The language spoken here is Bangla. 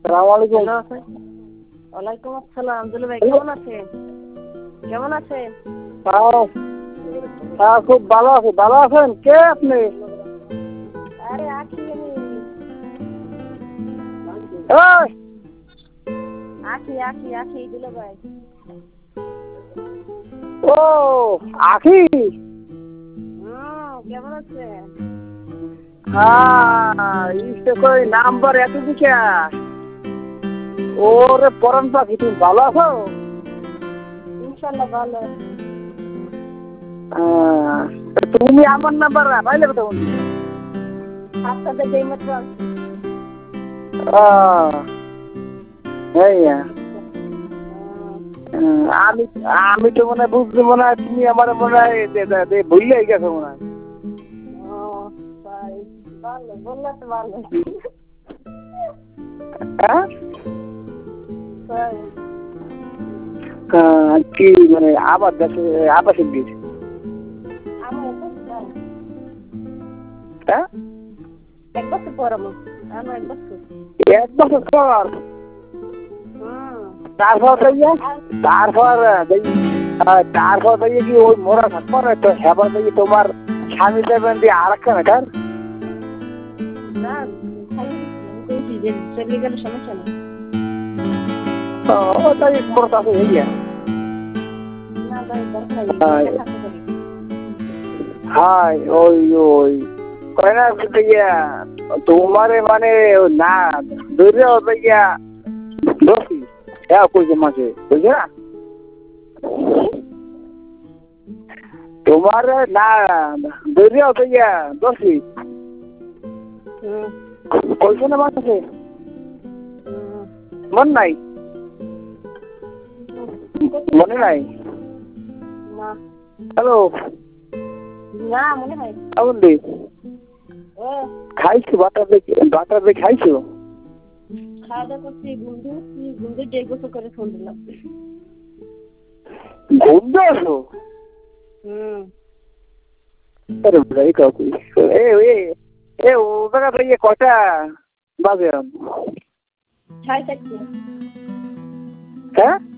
আসসালামু আলাইকুম। ওয়ালাইকুম আসসালাম। দুলু ভাই কেমন আছেন? কেমন আছেন? হ্যাঁ, খুব ভালো আছি। ভালো আছেন? কে আপনি? আরে আখি আমি। এই, আখি আখি আখি দুলু ভাই। ও আখি। কেমন আছেন? হ্যাঁ, ইসে কই নাম্বার এত দিকে। ওরে পরান পাখি, তুমি ভালো আছো? ইনশাল্লাহ ভালো। তুমি আমার নাম্বার পাইলে কোথাও? আপনাদের যেই মাত্র আনছি। আমি আমি তো মনে হয় বুঝলি, মনে হয় তুমি আমার মনে হয় ভুললে গেছো মনে হয়। ভালো বললে তো ভালো। কি মানে আবার দেখে আবার শিখবি? এক বছর পর আমার এক বছর। এক বছর পর? তারপর দেখি কি ওই মোড়া থাকবো না তো, হেবার দেখি তোমার স্বামী দেবেন দিয়ে আর একটা মেটার। না চলে গেলে সমস্যা নেই। ওটাই মোড়া থাকে হাই ওই ওই কয় না তোমারে মানে না ধরে হবে গিয়া দোষী। হ্যাঁ কইছে মাঝে বুঝছে না তোমার না ধরে হবে গিয়া দোষী কইছে না মাঝে। মন নাই? মনে নাই? হ্যালো না মনে হয় বন্ধু, খাইছো বাটার দিয়ে খাইছো? খাওয়া দাওয়া করছি। বন্ধু বন্ধু 1.5 বছর করে ফোন দিলাম। ঘুরতে আসো? আরে ভাই কাকু ও জায়গা থেকে কটা বাজে? 6:30। হ্যাঁ